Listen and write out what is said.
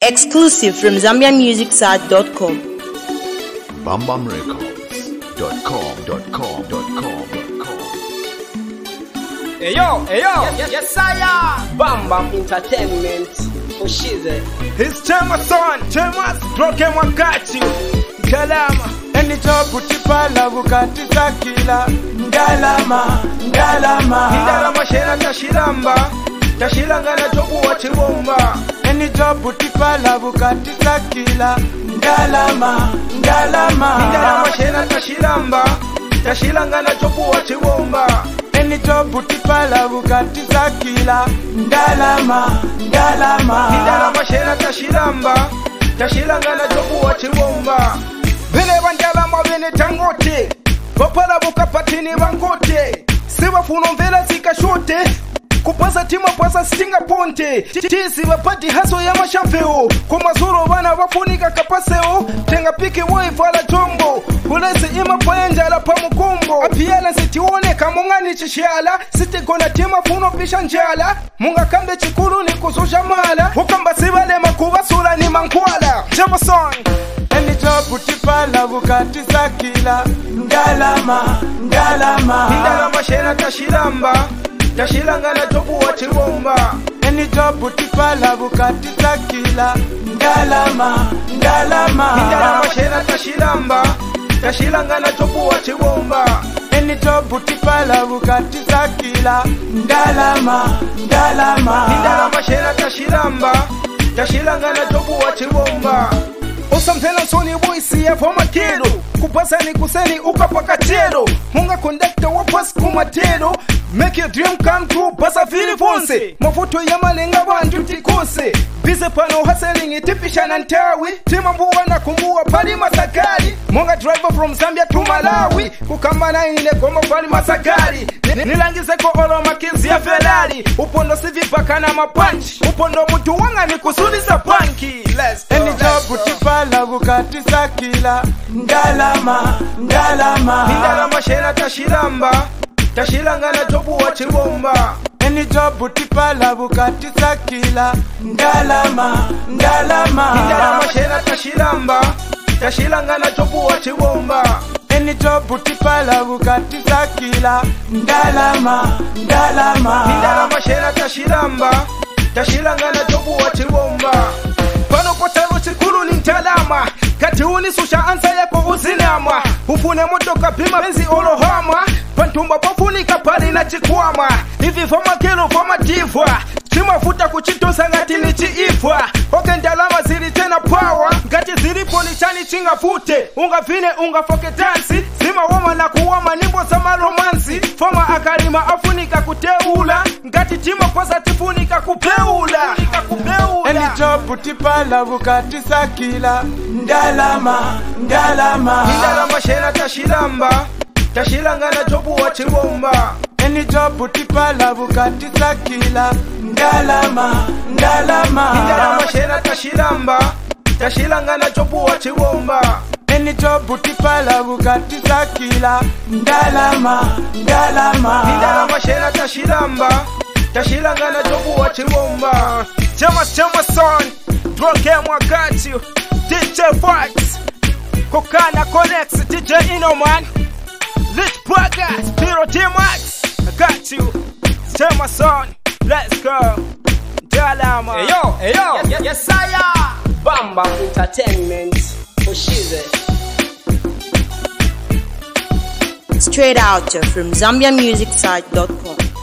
Exclusive from ZambiaMusicSite.com. BamBamRecords.com. Eyo, yes sire. Bam Bam Entertainment. Ushize. It's Chemason, Chemas, Broke Mwakachi, Kalama. Eni chopu tipala bukati zakila Ngalama Ndalama shena tashiramba Tashiranga na chopu wa chibomba. Eni chopu tipala bukati zakila Ngalama Ndalama shena tashiramba Tashiranga na chopu wa chibomba. Eni chopu tipala bukati zakila Ngalama Ndalama shena tashiramba Tashiranga na chopu wa chibomba. Vile bandalama vene tangote Vapala buka patini bangote Siva funo mvela zika shote Kupasa tima pasa stinga ponte Tisi vapati haso ya mashafeo Kumazuro vana vafunika kapaseo Tenga piki woi fala jombo Hulese ima paenja la pamukumbo Apiala sitione kamungani chishiala Siti kona tima funo pisha njala Munga kambe chikuru ni kusosha mala Hukamba sivale makuwa sura ni mankwala Jamason Eni chopu tipala bukati zakila Ngalama Ndalama shena tashiramba Tashiranga na chopu wa chibomba. Eni chopu tipala bukati zakila Ngalama Ndalama shena tashiramba Tashiranga na chopu wa chibomba. Eni chopu tipala bukati zakila Ngalama Ndalama shena tashiramba Tashiranga na chopu wa chibomba. Usamtena soni voisi ya foma kero Kupasa ni kuseni ukapaka tero Munga conductor wapas kumatero Make your dream come true pasa fili fonse Mafuto ya malenga bantu tikose Bise pano hustling itipisha na ntawi Tima mbuwa na kumbuwa pali masakari Munga driver from Zambia to Malawi Kukamba na ine koma pali masakari Nilangize ko oro makizi ya Ferrari Upondo sivipaka na mapanchi Upondo mutu wanga ni kusudi za panki. Let's go. Eni chopu tipala bukati zakila Ngalama Ndalama shena tashiramba Tashiranga na chopu wa chibomba. Eni chopu tipala bukati zakila Ngalama Ndalama shena tashiramba Tashiranga na chopu wa chibomba. Eni chopu tipala bukati zakila Ngalama Ndalama shena tashiramba Tashiranga na chopu wa chibomba. Pano potalo chikuru ni ntalama Kati unisusha ansa yako uzinama Ufune motoka pima benzi olohama Pantumba pofunika pali na chikwama Hivi fama kero fama divwa Chimafuta kuchitosa ngati ni chiifwa Oke ndalama zili tena power Ngati zilipo ni chani chinga fute Unga vine unga foke dansi Zima wama na kuwama nimbo sama romansi Fama akarima afunika kuteula Ngati chima kwasa tifunika kupeula Eni chopu tipala bukati zakila Ngalama Ndalama shena tashiramba Tashiranga na chopu wa chibomba. Eni chopu tipala bukati zakila Ngalama Ndalama shena tashiramba Tashiranga na chopu wa chibomba. Eni chopu tipala bukati zakila Ngalama Ndalama shena tashiramba Tashiranga na chopu wa chibomba. Chemason, Broke Mwakachi, DJ Fox, Kokana Connects, DJ Inoman, Lit Braga, Spiro D-Max. I got you. Chemason, let's go. Dalama. Eyo, yes sire. Bam Bam Entertainment. Ushize. Straight out from ZambiaMusicSite.com.